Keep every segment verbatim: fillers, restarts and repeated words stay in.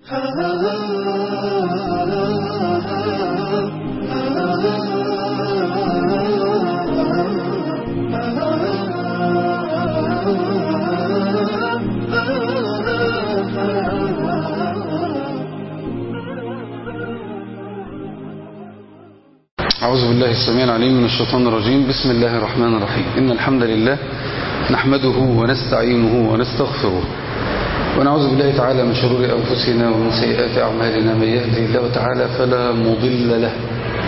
أعوذ بالله السميع العليم من الشيطان الرجيم. بسم الله الرحمن الرحيم. إن الحمد لله نحمده ونستعينه ونستغفره ونعوذ بالله تعالى من شرور أنفسنا ومن سيئات أعمالنا. من يهده الله تعالى فلا مضل له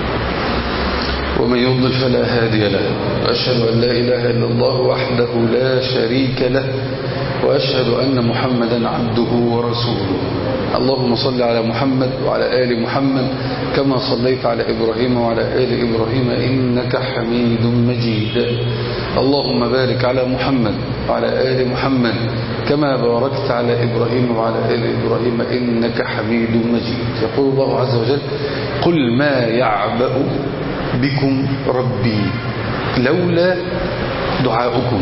ومن يضلل فلا هادي له. وأشهد أن لا إله إلا الله وحده لا شريك له وأشهد أن محمدا عبده ورسوله. اللهم صل على محمد وعلى آل محمد كما صليت على إبراهيم وعلى آل إبراهيم إنك حميد مجيد. اللهم بارك على محمد وعلى آل محمد كما باركت على إبراهيم وعلى آل إبراهيم إنك حميد مجيد. يقول الله عز وجل: قل ما يعبأ بكم ربي لولا دعاؤكم.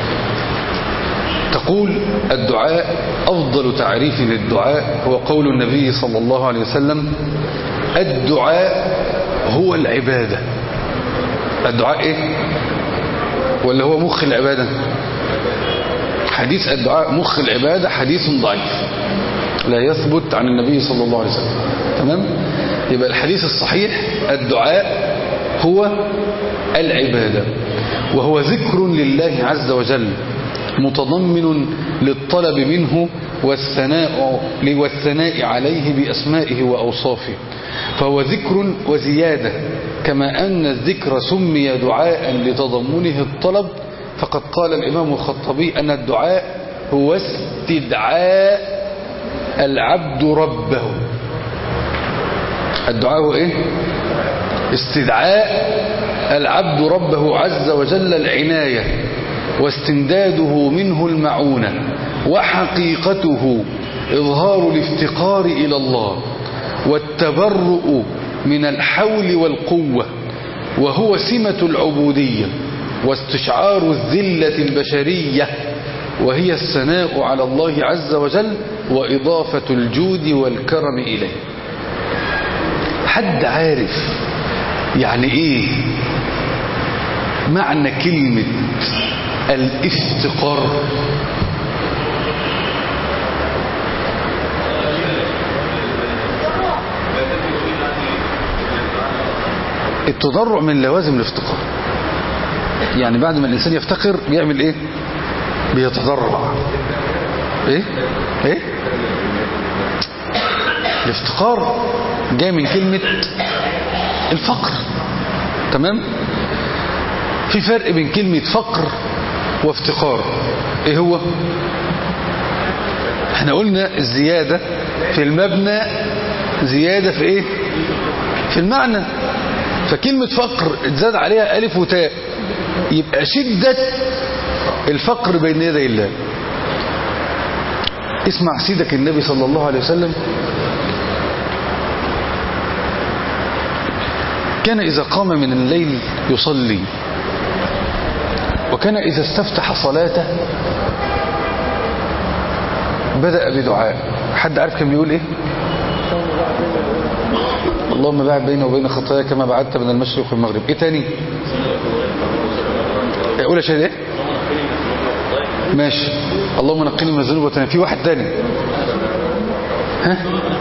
تقول الدعاء أفضل تعريف للدعاء هو قول النبي صلى الله عليه وسلم: الدعاء هو العبادة. الدعاء إيه؟ ولا هو مخ العبادة؟ حديث الدعاء مخ العبادة حديث ضعيف لا يثبت عن النبي صلى الله عليه وسلم. تمام؟ يبقى الحديث الصحيح الدعاء هو العبادة، وهو ذكر لله عز وجل متضمن للطلب منه والثناء والثناء عليه بأسمائه وأوصافه، فهو ذكر وزيادة. كما أن الذكر سمي دعاء لتضمنه الطلب، فقد قال الإمام الخطبي أن الدعاء هو استدعاء العبد ربه. الدعاء هو إيه؟ استدعاء العبد ربه عز وجل العناية واستمداده منه المعونة، وحقيقته إظهار الافتقار إلى الله والتبرؤ من الحول والقوة، وهو سمة العبودية واستشعار الذلة البشرية، وهي الثناء على الله عز وجل وإضافة الجود والكرم إليه. حد عارف يعني إيه معنى كلمة الافتقار؟ التضرع من لوازم الافتقار. يعني بعد ما الإنسان يفتقر بيعمل إيه؟ بيتضرع. إيه؟ إيه؟ الافتقار جاي من كلمة الفقر. تمام؟ في فرق بين كلمة فقر وافتقار. ايه هو؟ احنا قلنا الزيادة في المبنى زيادة في ايه؟ في المعنى. فكلمة فقر اتزاد عليها ألف وتاء، يبقى شدة الفقر بين يدي الله. اسمع سيدك النبي صلى الله عليه وسلم كان إذا قام من الليل يصلي، وكان إذا استفتح صلاته بدأ بدعاء. حد عارف كان بيقول إيه؟ اللهم باعد بيني وبين خطاياي كما بعدت من المشرق والمغرب. إيه تاني؟ أقول يا شهد إيه؟ ماشي. اللهم نقني من الذنوب وتنفي. في واحد تاني؟ ها؟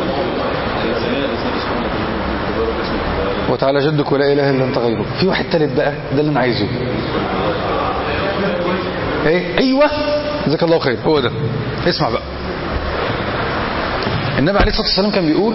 وتعالى جدك ولا إله إلا أنت غيرك. في واحد تالت بقى، ده اللي أنا عايزه. ايه؟ ايوه، جزاك الله خير، هو ده. اسمع بقى، النبي عليه الصلاة والسلام كان بيقول: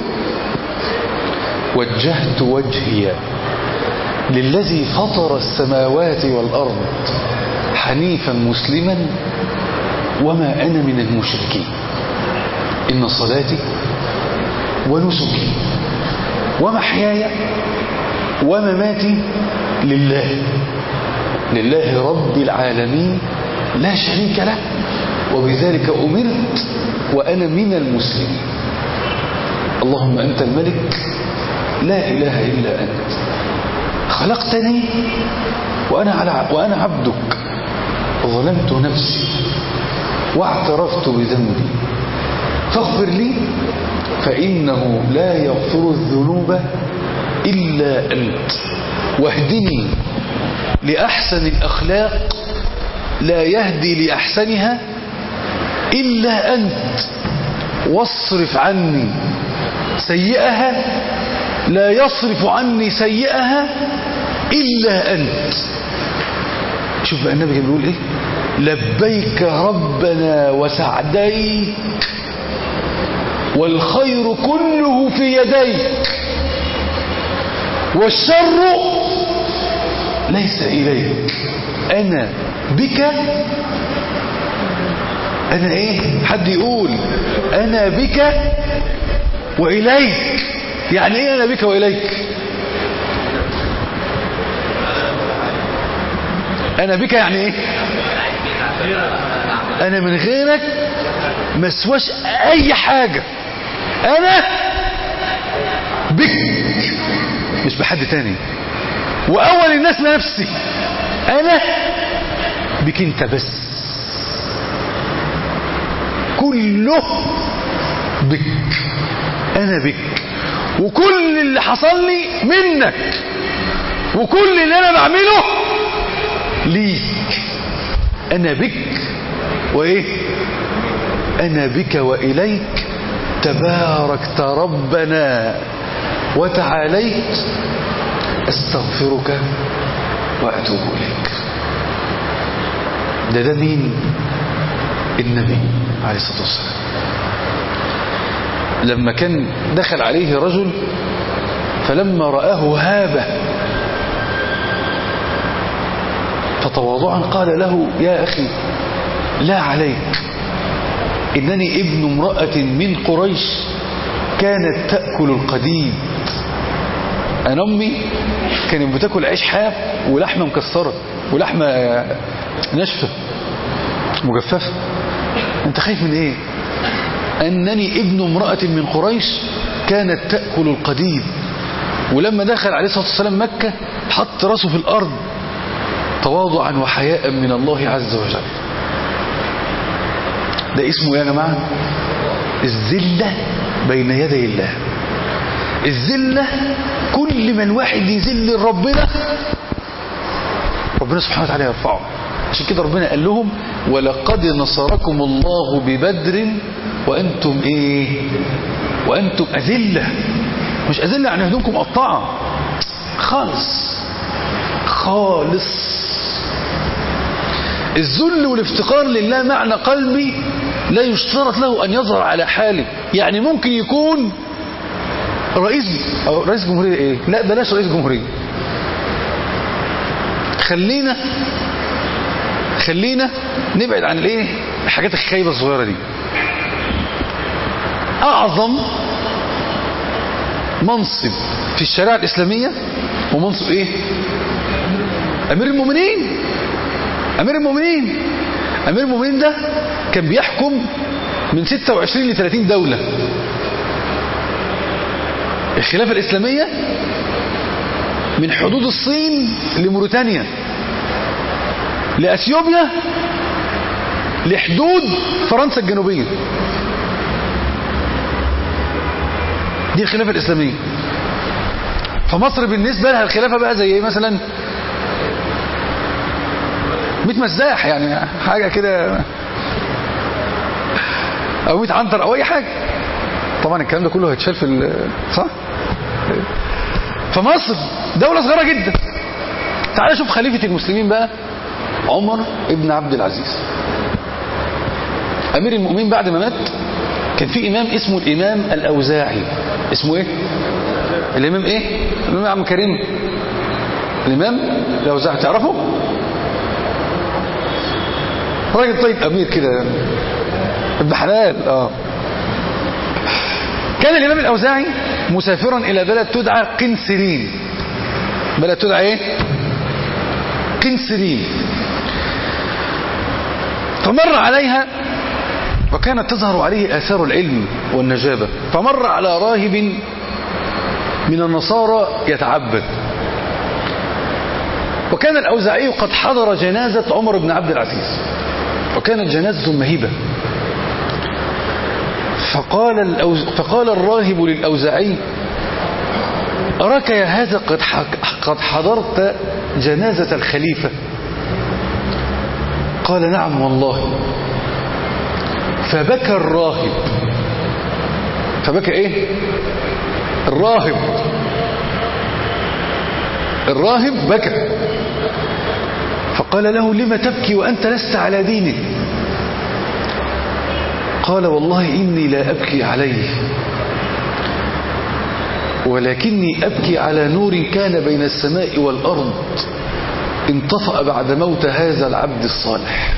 وجهت وجهي للذي فطر السماوات والأرض حنيفا مسلما وما أنا من المشركين. إن صلاتي ونسكي ومحياي ومماتي لله لله رب العالمين لا شريك له وبذلك أمرت وأنا من المسلمين. اللهم أنت الملك لا إله إلا أنت، خلقتني وأنا, على وأنا عبدك، ظلمت نفسي واعترفت بذنبي فاغفر لي فإنه لا يغفر الذنوب إلا أنت، واهدني لأحسن الأخلاق لا يهدي لأحسنها إلا أنت، واصرف عني سيئها لا يصرف عني سيئها إلا أنت. شوف بقى النبي بيقول إيه؟ لبيك ربنا وسعديك والخير كله في يديك والشر ليس إليك، أنا بك. أنا إيه؟ حد يقول أنا بك وإليك. يعني إيه أنا بك وإليك؟ أنا بك يعني إيه؟ أنا من غيرك ما اسواش أي حاجة، أنا بك مش بحد تاني. وأول الناس لنفسي، أنا بك أنت بس، كله بك، أنا بك، وكل اللي حصل لي منك، وكل اللي أنا بعمله ليك. أنا بك وإيه؟ أنا بك وإليك تباركت ربنا وتعاليت، أستغفرك وأتوب إليك. ده ده مين؟ النبي عليه الصلاة والسلام. لما كان دخل عليه رجل فلما رآه هابه فتواضعا قال له يا أخي لا عليك، إنني ابن امرأة من قريش كانت تأكل القديد. أنا أمي كانت بتاكل عيش حاف ولحمة مكسرة ولحمة ناشفة مجففة. أنت خايف من إيه؟ أنني ابن امرأة من قريش كانت تأكل القديد. ولما دخل عليه الصلاة والسلام مكة حط راسه في الأرض تواضعا وحياء من الله عز وجل. ده اسمه يا جماعة الذلة بين يدي الله. الذلة كل من واحد يذل ربنا ربنا سبحانه وتعالى يرفعه. عشان كده ربنا قال لهم ولقد نصركم الله ببدر وأنتم إيه؟ وأنتم أذلة. مش أذلة يعني هدومكم مقطعة خالص خالص. الذل والافتقار لله معنى قلبي لا يشترط له أن يظهر على حاله. يعني ممكن يكون رئيس أو رئيس جمهورية إيه؟ لا بلاش رئيس جمهورية. خلينا خلينا نبعد عن الايه الحاجات الخايبة الصغيرة دي. أعظم منصب في الشريعة الإسلامية ومنصب إيه؟ أمير المؤمنين. أمير المؤمنين أمير المؤمنين ده كان بيحكم من ستة وعشرين لثلاثين دولة. الخلافة الإسلامية من حدود الصين لموريتانيا لأثيوبيا لحدود فرنسا الجنوبية. دي الخلافة الإسلامية. فمصر بالنسبة لها الخلافة بقى زي مثلا مئة مزاح، يعني حاجة كده، أو مئة عنتر أو أي حاجة. طبعا الكلام ده كله هيتشال في صح؟ فمصر دولة صغيرة جدا. تعال شوف خليفة المسلمين بقى عمر ابن عبد العزيز أمير المؤمنين. بعد ما مات كان في إمام اسمه الإمام الأوزاعي. اسمه إيه؟ الإمام إيه؟ الإمام عم كريم الإمام الأوزاعي. تعرفه؟ راجل طيب أمير كده ابن حلال. آه كان الإمام الأوزاعي مسافرا إلى بلد تدعى قنسرين. بلد تدعى إيه؟ قنسرين. فمر عليها وكانت تظهر عليه آثار العلم والنجابة. فمر على راهب من النصارى يتعبد. وكان الأوزاعي قد حضر جنازة عمر بن عبد العزيز وكانت جنازة مهيبة. فقال, الأوز... فقال الراهب للأوزاعي أراك يا هذا قد, ح... قد حضرت جنازة الخليفة؟ قال نعم والله. فبكى الراهب. فبكى ايه الراهب الراهب بكى. فقال له لما تبكي وأنت لست على دينك؟ قال والله إني لا أبكي عليه، ولكني أبكي على نور كان بين السماء والأرض انطفأ بعد موت هذا العبد الصالح،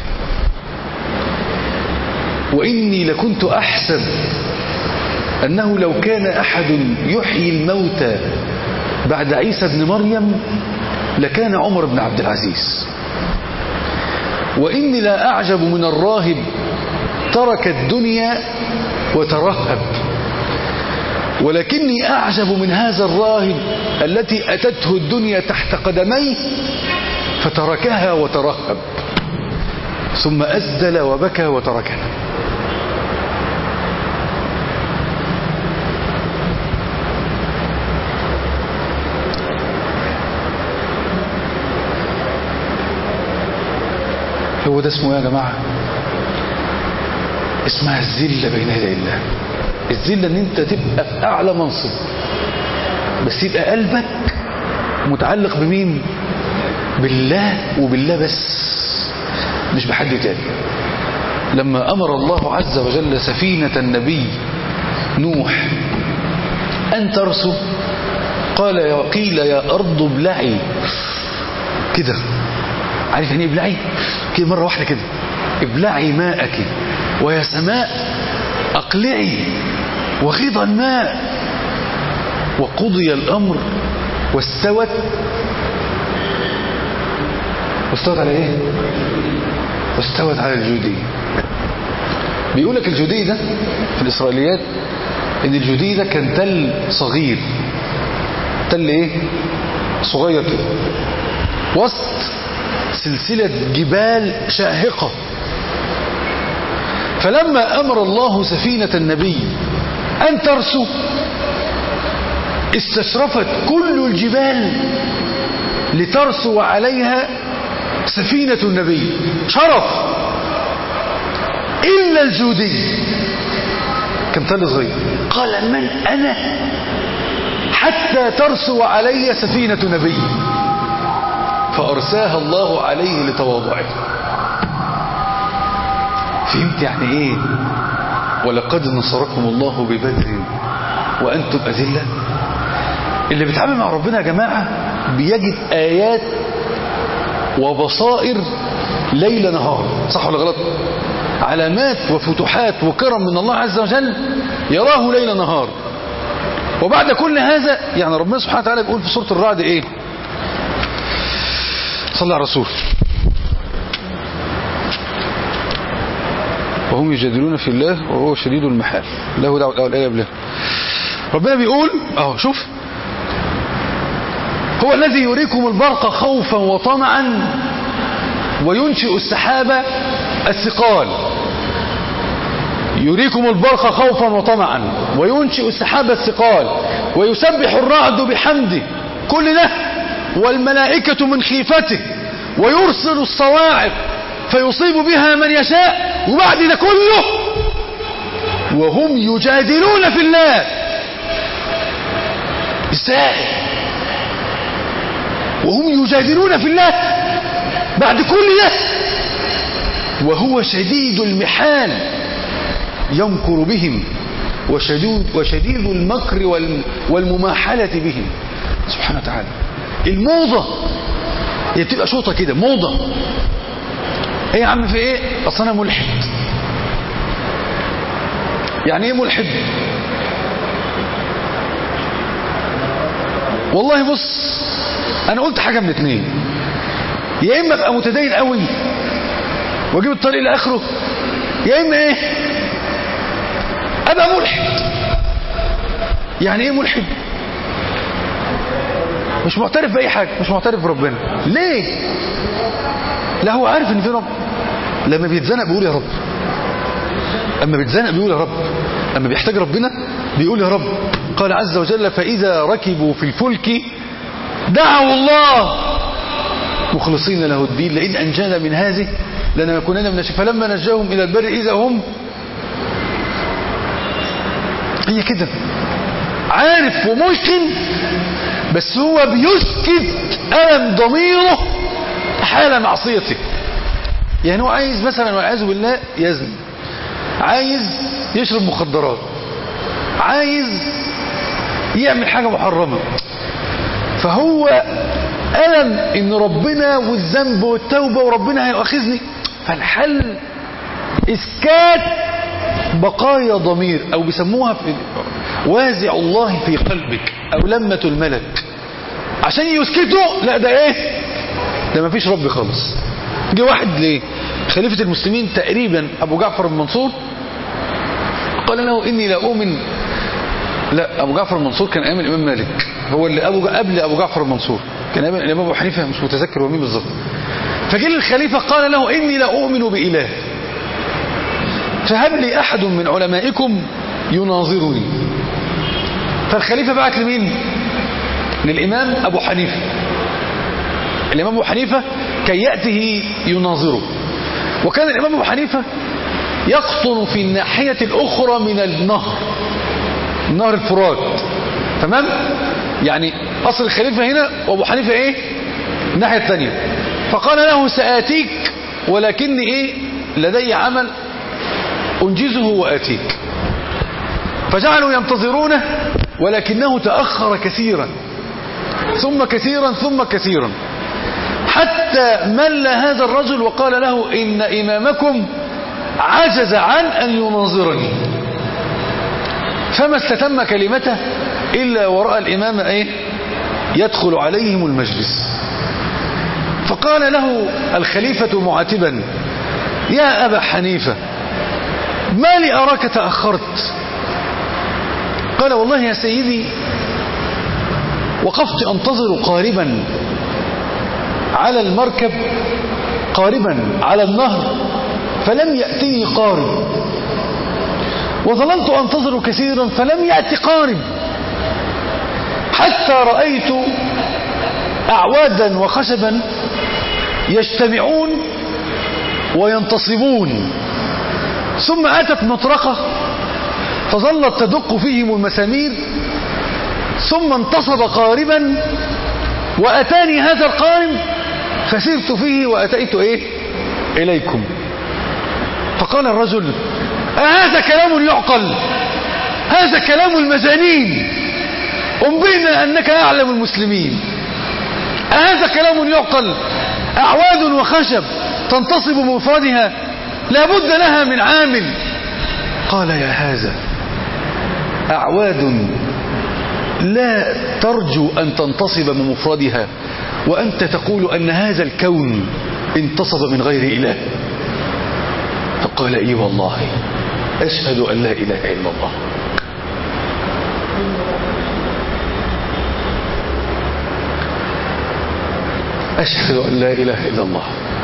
وإني لكنت أحسب أنه لو كان أحد يحيي الموتى بعد عيسى بن مريم لكان عمر بن عبد العزيز، وإني لا أعجب من الراهب ترك الدنيا وترهب، ولكني أعجب من هذا الراهب التي أتته الدنيا تحت قدميه فتركها وترهب ثم أسدل وبكى وتركها. هو ده اسمه يا جماعة؟ اسمها الذلة بين يدي الله. الذلة ان انت تبقى في اعلى منصب بس يبقى قلبك متعلق بمين؟ بالله وبالله بس، مش بحد تاني. لما امر الله عز وجل سفينة النبي نوح ان ترسو قال يا قيل يا ارض ابلعي كده، عارف يعني ابلعي كده مرة واحدة كده، ابلعي ماءك ويا سماء اقلعي وغيض الماء، وقضي الامر واستوت واستوت على ايه؟ واستوت على الجودي. بيقول لك الجودي ده في الاسرائيليات ان الجودي ده كان تل صغير، تل ايه؟ صغير كده وسط سلسلة جبال شاهقة. فلما أمر الله سفينة النبي أن ترسو استشرفت كل الجبال لترسو عليها سفينة النبي شرف إلا الجودي كان تل صغير. قال من أنا حتى ترسو علي سفينة نبي؟ فأرساها الله عليه لتواضعه. فهمت يعني ايه ولقد نصركم الله ببدر وأنتم أذلة؟ اللي بيتعامل مع ربنا يا جماعة بيجد آيات وبصائر ليل نهار، صح ولا غلط؟ علامات وفتوحات وكرم من الله عز وجل يراه ليل نهار. وبعد كل هذا يعني ربنا سبحانه وتعالى بيقول في سورة الرعد ايه؟ صلى على الرسول. وهم يجادلون في الله وهو شديد المحال له دعوة الآية قبلها. ربنا بيقول اهو شوف، هو الذي يريكم البرق خوفا وطمعا وينشئ السحاب الثقال. يريكم البرق خوفا وطمعا وينشئ السحاب الثقال ويسبح الرعد بحمده كل ده والملائكة من خيفته ويرسل الصواعق فيصيب بها من يشاء. وبعد ده كله وهم يجادلون في الله. ازاي وهم يجادلون في الله بعد كل ده وهو شديد المحال يمكر بهم وشديد, وشديد المكر والمماحلة بهم سبحانه وتعالى. الموضة هي بتبقى شوطة كده موضة. ايه يا عم في ايه؟ اصل انا ملحد. يعني ايه ملحد؟ والله بص انا قلت حاجة من اتنين، يا اما ابقى متدين قوي واجيب الطريق لاخره، يا اما ايه ابقى ملحد. يعني ايه ملحد؟ مش معترف باي حاجة، مش معترف بربنا. ليه؟ لا هو عارف ان في رب، لما بيتزنق بيقول يا رب، اما بيتزنق بيقول يا رب، أما بيحتاج ربنا بيقول يا رب. قال عز وجل فإذا ركبوا في الفلك دعوا الله مخلصين له الدين لئن أنجانا من هذه لنكونن من الشركين فلما نجاهم إلى البر إذا هم. هي كده عارف وممكن، بس هو بيسكت ألم ضميره حال معصيته. يعني هو عايز مثلا والعياذ بالله يزني، عايز يشرب مخدرات، عايز يعمل حاجة محرمة، فهو ألم إن ربنا والذنب والتوبة وربنا هيؤاخذني، فالحل إسكات بقايا ضمير، أو بيسموها في وازع الله في قلبك أو لمة الملك. عشان يسكتوا لا ده إيه، ده ما فيش رب خالص. جه واحد ليه خليفة المسلمين تقريبا أبو جعفر المنصور، قال له إني لا أؤمن. لا، أبو جعفر المنصور كان أيام الإمام مالك، هو اللي أبو قبل أبو جعفر المنصور كان أيام الإمام أبو حنيفة، مش متذكر ومين بالظبط. فجه الخليفة قال له إني لا أؤمن بإله فهب لي أحد من علمائكم يناظرني. فالخليفة بعت لمين؟ للإمام أبو حنيفة. الإمام أبو حنيفة كي يأته يناظره، وكان الإمام أبو حنيفة يقطن في الناحية الأخرى من النهر، النهر الفرات، تمام؟ يعني أصل الخليفة هنا وأبو حنيفة إيه؟ الناحية الثانية. فقال له سآتيك ولكني إيه؟ لدي عمل أنجزه وآتيك. فجعلوا ينتظرونه ولكنه تأخر كثيرا ثم كثيرا ثم كثيرا حتى مل هذا الرجل وقال له إن إمامكم عجز عن أن يناظرني. فما استتم كلمته إلا ورأى الإمام إيه؟ يدخل عليهم المجلس. فقال له الخليفة معاتبا يا أبا حنيفة ما لي أراك تأخرت؟ قال والله يا سيدي وقفت أنتظر قاربا على المركب، قاربا على النهر، فلم يأتني قارب، وظللت أنتظر كثيرا فلم يأتي قارب، حتى رأيت أعوادا وخشبا يجتمعون وينتصبون، ثم أتت مطرقة فظلت تدق فيهم المسامير، ثم انتصب قاربا وأتاني هذا القارب فسرت فيه وأتيت إيه إليكم. فقال الرجل أهذا كلام يعقل؟ هذا كلام المجانين، أنبئنا أنك أعلم المسلمين. أهذا كلام يعقل؟ أعواد وخشب تنتصب بمفردها لابد لها من عامل. قال يا هذا أعواد لا ترجو أن تنتصب بمفردها وأنت تقول أن هذا الكون انتصب من غير إله. فقال إي والله أشهد أن لا إله إلا الله. أشهد أن لا إله إلا الله.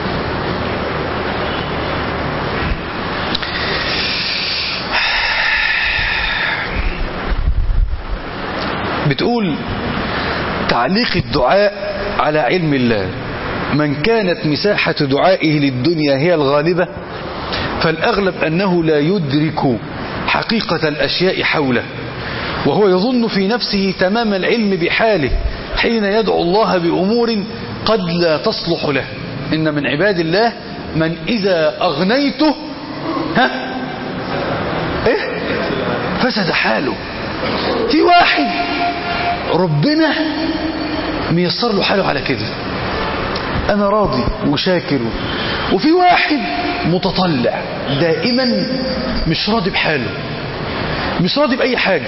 بتقول تعليق الدعاء على علم الله: من كانت مساحة دعائه للدنيا هي الغالبة فالأغلب أنه لا يدرك حقيقة الأشياء حوله، وهو يظن في نفسه تمام العلم بحاله حين يدعو الله بأمور قد لا تصلح له. إن من عباد الله من إذا أغنيته ها إيه فسد حاله. في واحد ربنا ميسر له حاله على كده، أنا راضي وشاكر. وفي واحد متطلع دائما مش راضي بحاله، مش راضي بأي حاجة.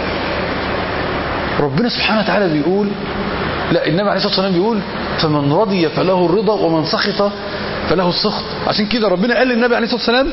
ربنا سبحانه وتعالى بيقول، لا النبي عليه الصلاة والسلام بيقول فمن رضي فله الرضا ومن سخط فله السخط. عشان كده ربنا قال للنبي عليه الصلاة والسلام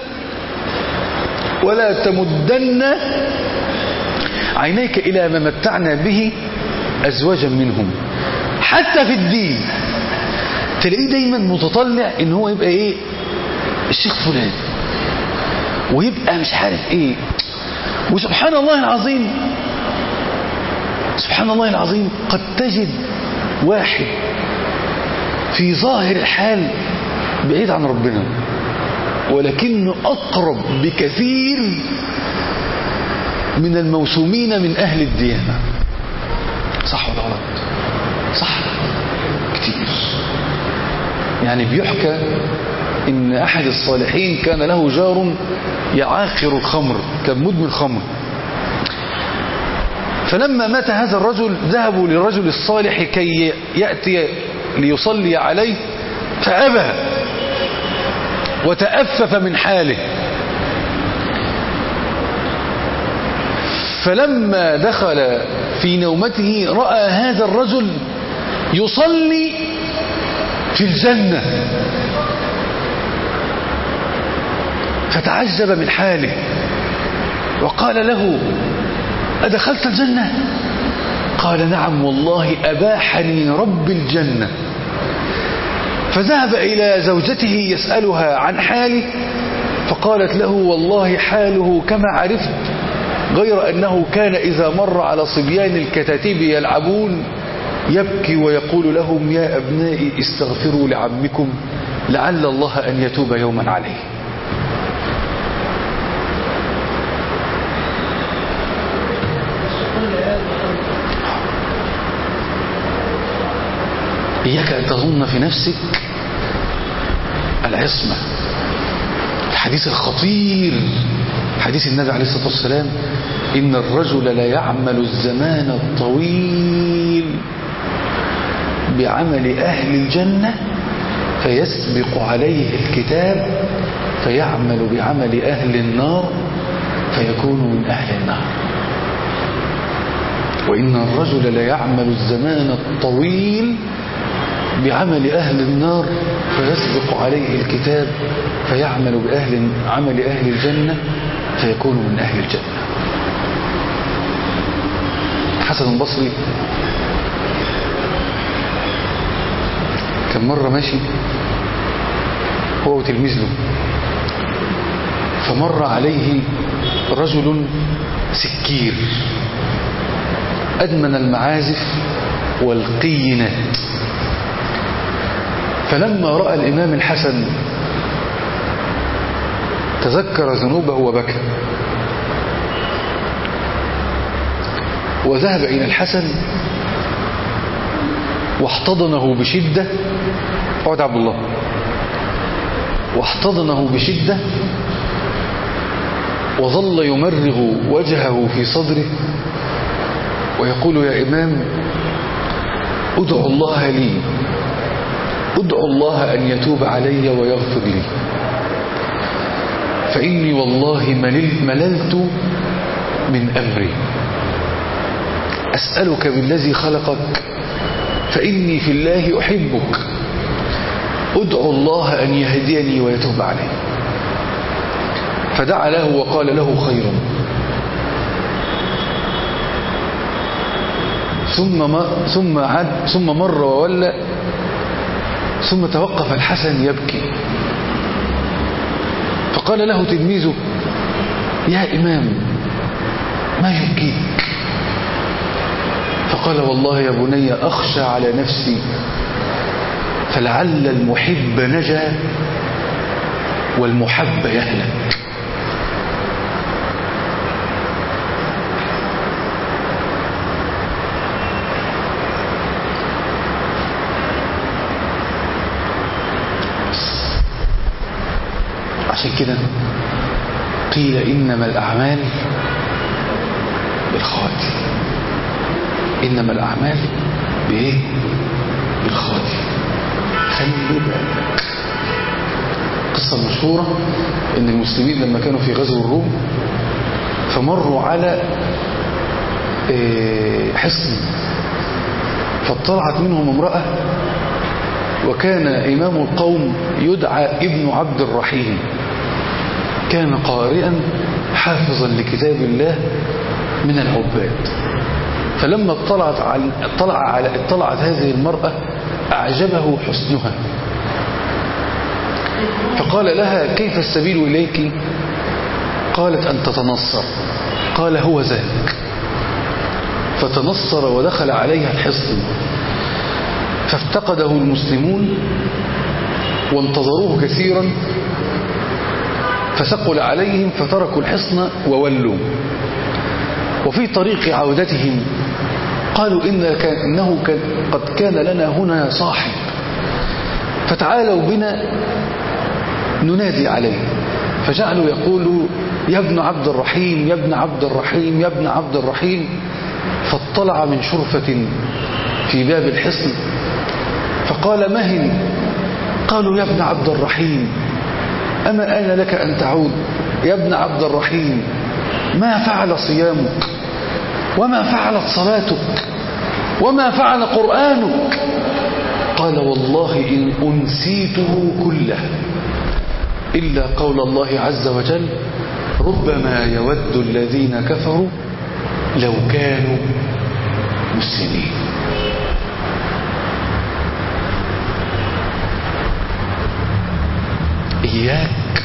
ولا تمدن عينيك إلى ما متعنا به أزواجا منهم. حتى في الدين تلاقيه دايما متطلع ان هو يبقى ايه الشيخ فلان، ويبقى مش عارف ايه، وسبحان الله العظيم سبحان الله العظيم قد تجد واحد في ظاهر الحال بعيد عن ربنا ولكنه أقرب بكثير من الموسومين من أهل الديانة. صح ولا غلط؟ صح كتير. يعني بيحكى إن أحد الصالحين كان له جار يعاقر الخمر، كان مدمن خمر. فلما مات هذا الرجل ذهبوا للرجل الصالح كي يأتي ليصلي عليه فأبى وتأفف من حاله. فلما دخل في نومته رأى هذا الرجل يصلي في الجنة فتعجب من حاله وقال له: أدخلت الجنة؟ قال: نعم والله أباحني رب الجنة. فذهب إلى زوجته يسألها عن حاله فقالت له: والله حاله كما عرفت، غير أنه كان إذا مر على صبيان الكتاتيب يلعبون يبكي ويقول لهم: يا أبنائي استغفروا لعمكم لعل الله أن يتوب يوما عليه. إياك أن تظن في نفسك العصمة. الحديث الخطير حديث النبي عليه الصلاة والسلام: إن الرجل لا يعمل الزمان الطويل بعمل أهل الجنة فيسبق عليه الكتاب فيعمل بعمل أهل النار فيكون من أهل النار. وإن الرجل لا يعمل الزمان الطويل بعمل أهل النار فيسبق عليه الكتاب فيعمل بأهل عمل أهل الجنة فيكون من أهل الجنة. حسن البصري كان مرة ماشي هو وتلميذ له، فمر عليه رجل سكير أدمن المعازف والقينات. فلما رأى الإمام الحسن تذكر ذنوبه وبكى، وذهب إلى الحسن واحتضنه بشدة. اقعد عبد الله. واحتضنه بشدة وظل يمرغ وجهه في صدره ويقول: يا إمام ادعو الله لي، ادعو الله أن يتوب علي ويغفر لي، فإني والله مللت من أمري، أسألك بالذي خلقك فإني في الله أحبك، ادعو الله أن يهديني ويتوب علي. فدعا له وقال له: خيرا. ثم ثم عد ثم مر وولى، ثم توقف الحسن يبكي، فقال له تلميذه: يا إمام ما يبكيك؟ فقال: والله يا بني أخشى على نفسي فلعل المحب نجا والمحب يهلك. عشان كده قيل إنما الأعمال بالخواتيم. إنما الأعمال بإيه؟ بالخواتيم. خلي بالك. قصة مشهورة إن المسلمين لما كانوا في غزو الروم فمروا على حصن، فاطلعت منهم امرأة، وكان إمام القوم يدعى ابن عبد الرحيم، كان قارئا حافظا لكتاب الله من العباد. فلما اطلعت على اطلع على اطلعت هذه المرأة أعجبه حسنها، فقال لها: كيف السبيل إليك؟ قالت: أن تتنصر. قال هو ذاك، فتنصر ودخل عليها الحصن، فافتقده المسلمون وانتظروه كثيرا، فثقل عليهم فتركوا الحصن وولوا. وفي طريق عودتهم قالوا إن كان إنه كان قد كان لنا هنا صاحب، فتعالوا بنا ننادي عليه. فجعلوا يقولوا يا ابن عبد الرحيم يا ابن عبد الرحيم يا ابن عبد الرحيم. فاطلع من شرفة في باب الحصن فقال مهن. قالوا يا ابن عبد الرحيم أما آن لك أن تعود؟ يا ابن عبد الرحيم ما فعل صيامك وما فعلت صلاتك وما فعل قرآنك؟ قال والله إن أنسيته كله إلا قول الله عز وجل ربما يود الذين كفروا لو كانوا مسلمين. إياك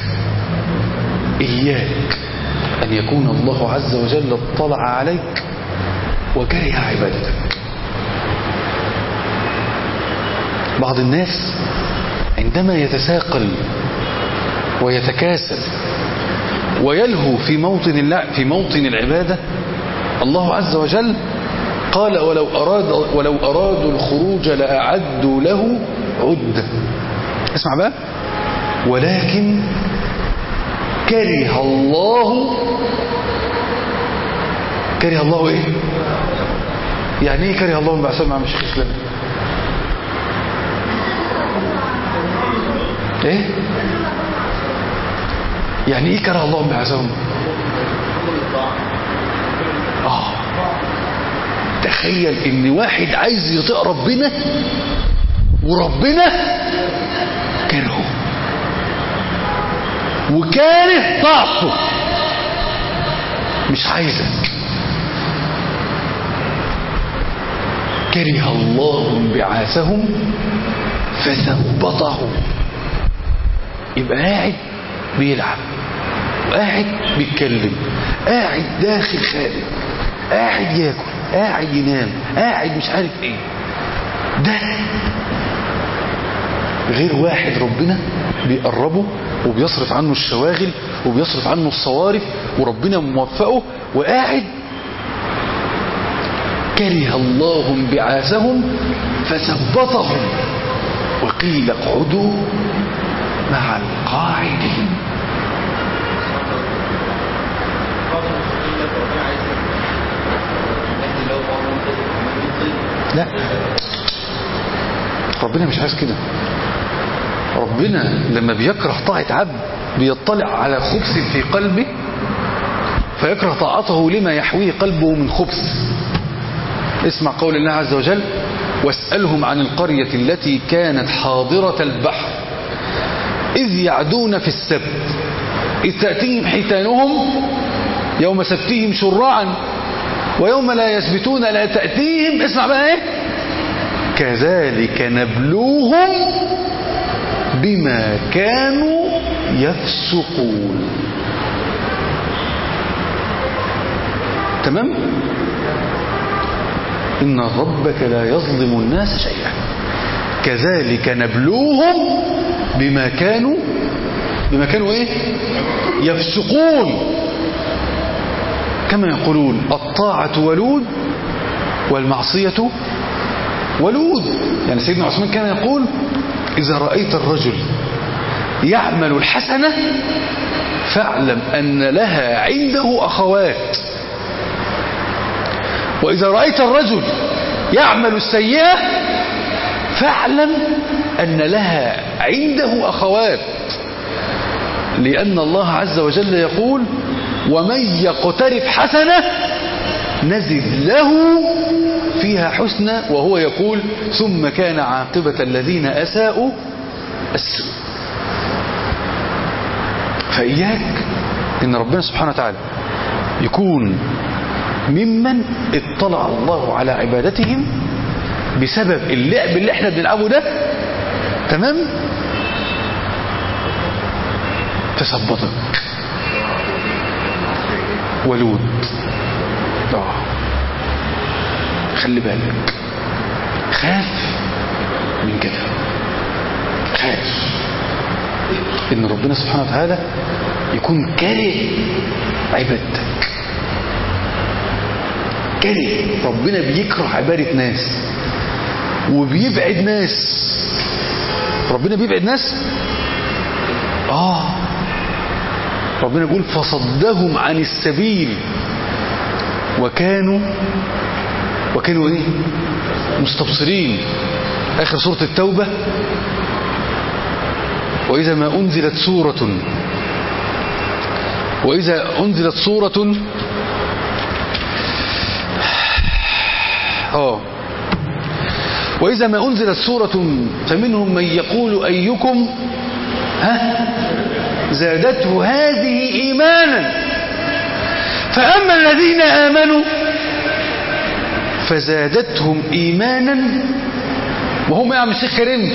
إياك أن يكون الله عز وجل اطلع عليك وكره عبادتك. بعض الناس عندما يتساقل ويتكاسل ويلهو في موطن الله في موطن العبادة، الله عز وجل قال ولو أراد ولو أرادوا الخروج لأعدوا له عدة. اسمع بقى، ولكن كره الله كره الله ايه؟ يعني ايه كره الله؟ بعثهم مع مشيخ اسلام ايه؟ يعني ايه كره الله بعثهم؟ اه تخيل ان واحد عايز يطيع ربنا وربنا كرهه وكاره طاعته، مش عايزك. كره الله انبعاثهم فثبطهم. يبقى قاعد بيلعب وقاعد بيتكلم، قاعد داخل خارج، قاعد ياكل، قاعد ينام، قاعد مش عارف ايه. ده غير واحد ربنا بيقربه وبيصرف عنه الشواغل وبيصرف عنه الصوارف وربنا موفقه وقاعد. كره الله انبعاثهم فثبطهم وقيل اقعدوا مع القاعدين. لا، ربنا مش عايز كده. ربنا لما بيكره طاعة عبد بيطلع على خبث في قلبه فيكره طاعته لما يحويه قلبه من خبث. اسمع قول الله عز وجل واسألهم عن القرية التي كانت حاضرة البحر إذ يعدون في السبت إذ تأتيهم حيتانهم يوم سبتهم شرعا ويوم لا يسبتون لا تأتيهم. اسمع بقى ايه؟ كذلك نبلوهم بما كانوا يفسقون. تمام؟ إن ربك لا يظلم الناس شيئا كذلك نبلوهم بما كانوا بما كانوا ايه؟ يفسقون. كما يقولون الطاعة ولود والمعصية ولود. يعني سيدنا عثمان كان يقول إذا رأيت الرجل يعمل الحسنة فاعلم أن لها عنده أخوات، وإذا رأيت الرجل يعمل السيئة فاعلم أن لها عنده أخوات، لأن الله عز وجل يقول ومن يقترف حسنة نزد له فيها حسنى، وهو يقول ثم كان عاقبة الذين أساءوا السوء. فإياك إن ربنا سبحانه وتعالى يكون ممن اطلع الله على عبادتهم بسبب اللعب اللي احنا بنلعبه ده. تمام؟ تثبطك ولود اه خلي بالك، خاف من كده، خاف ان ربنا سبحانه وتعالى يكون كاره عبادتك، كاره. ربنا بيكره عبادة ناس وبيبعد ناس. ربنا بيبعد ناس اه ربنا يقول فصدهم عن السبيل وكانوا وكانوا ايه مستبصرين. اخر سورة التوبة، واذا ما انزلت سورة واذا انزلت سورة اه واذا ما انزلت سورة فمنهم من يقول ايكم ها زادته هذه ايمانا فاما الذين امنوا فزادتهم ايمانا وهم يا عم الشيخ كريم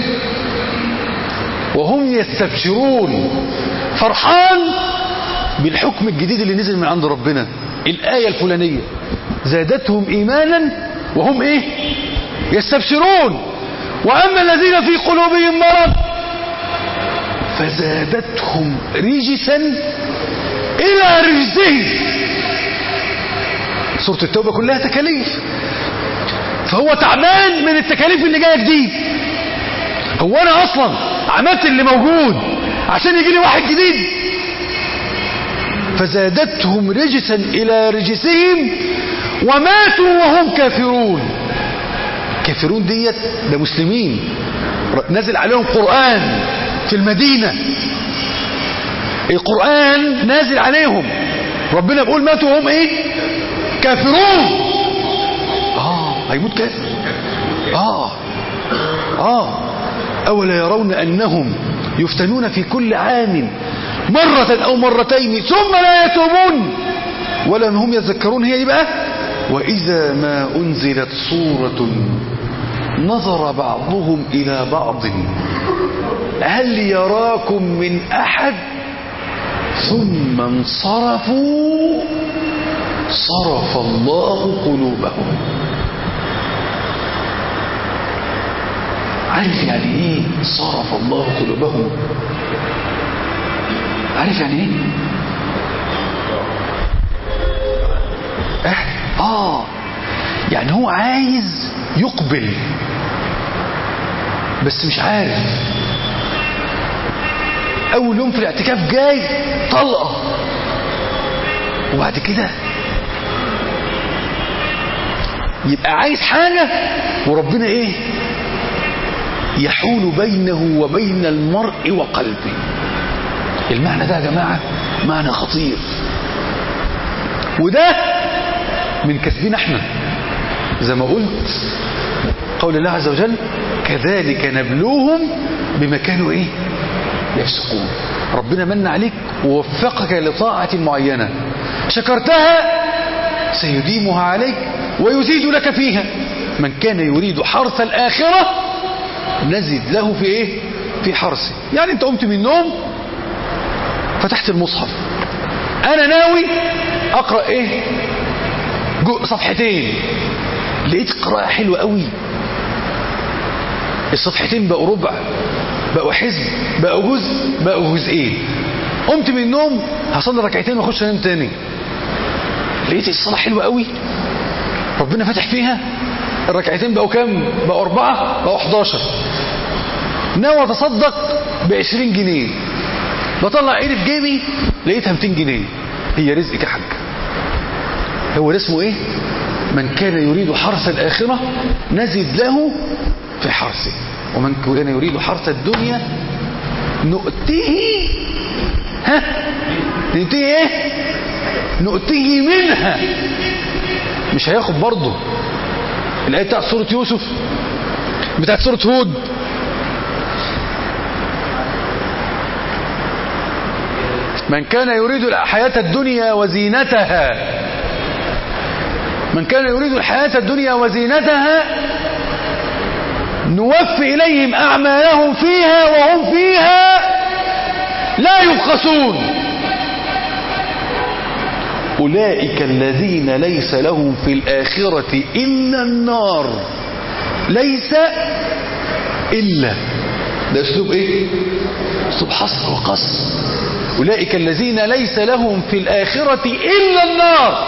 وهم يستبشرون، فرحان بالحكم الجديد اللي نزل من عند ربنا، الآية الفلانية زادتهم إيمانا وهم إيه يستبشرون. وأما الذين في قلوبهم مرض فزادتهم رجسا إلى رجسهم. سورة التوبة كلها تكاليف، فهو تعبان من التكاليف اللي جايه جديد. هو انا اصلا عملت اللي موجود عشان يجي لي واحد جديد؟ فزادتهم رجسا الى رجسهم وماتوا وهم كافرون. كافرون ديت ده مسلمين نزل عليهم قرآن في المدينة، القرآن نازل عليهم، ربنا بيقول ماتوا وهم ايه كافرون. اه هيموت كافر. اه اه اولا يرون انهم يفتنون في كل عام مرة او مرتين ثم لا يتوبون ولا هم يذكرون. هي دي بقى واذا ما انزلت سورة نظر بعضهم الى بعض هل يراكم من احد ثم انصرفوا صرف الله قلوبهم. عارف يعني ايه صرف الله قلوبهم؟ عارف يعني ايه اه, آه. يعني هو عايز يقبل بس مش عارف. اول يوم في الاعتكاف جاي طلقة وبعد كده يبقى عايز حاجة وربنا ايه يحول بينه وبين المرء وقلبه. المعنى ده يا جماعة معنى خطير، وده من كسبنا احنا زي ما قلت قول الله عز وجل كذلك نبلوهم بما كانوا ايه يفسقون. ربنا من عليك ووفقك لطاعة معينة شكرتها سيديمها عليك ويزيد لك فيها. من كان يريد حرث الآخرة نزد له في ايه في حرثه. يعني انت قمت من النوم فتحت المصحف، انا ناوي اقرأ ايه صفحتين، لقيت قراءة حلوة قوي، الصفحتين بقوا ربع بقوا حزب بقوا جزء بقوا جزئين. قمت من النوم هصلي ركعتين واخش انام تاني، لقيت الصلاة حلوة قوي ربنا فتح فيها، الركعتين بقوا كام بقوا اربعة بقوا حداشر. ناوي اتصدق بعشرين جنيه، بطلع ايدي في جيبي لقيتها ميتين جنيه. هي رزقك يا حاج. هو اسمه ايه من كان يريد حرث الآخرة نزد له في حرثه ومن كان يريد حرث الدنيا نؤتيه ها نؤتيه ايه نؤتيه منها. مش هياخد برضه. الآية بتاعت سورة يوسف بتاعت سورة هود من كان يريد الحياة الدنيا وزينتها من كان يريد الحياة الدنيا وزينتها نوفي إليهم أعمالهم فيها وهم فيها لا يبخسون. أولئك الذين ليس لهم في الآخرة إلا النار. ليس إلا، ده أسلوب إيه؟ أسلوب حصر وقصر. أولئك الذين ليس لهم في الآخرة إلا النار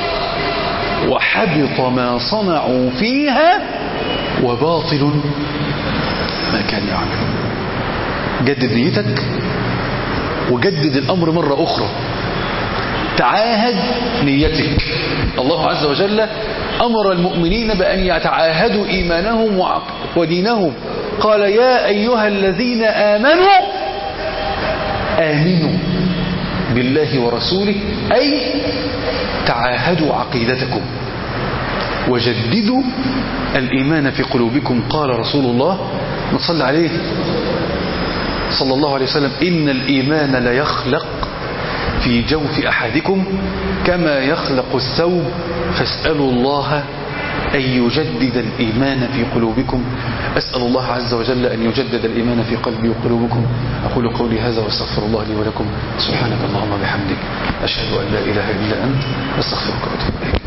وحبط ما صنعوا فيها وباطل ما كان يعمل. جدد نيتك وجدد الأمر مرة أخرى، تعاهد نيتك. الله عز وجل أمر المؤمنين بأن يتعاهدوا إيمانهم ودينهم، قال يا أيها الذين آمنوا آمنوا بالله ورسوله، أي تعاهدوا عقيدتكم وجددوا الإيمان في قلوبكم. قال رسول الله نصلي عليه صلى الله عليه وسلم إن الإيمان ليخلق في جوف أحدكم كما يخلق الثوب فاسألوا الله أن يجدد الإيمان في قلوبكم. أسأل الله عز وجل أن يجدد الإيمان في قلبي وقلوبكم. أقول قولي هذا واستغفر الله لي ولكم. سبحانك اللهم وبحمدك أشهد أن لا إله إلا أنت أستغفرك وأتوب إليك.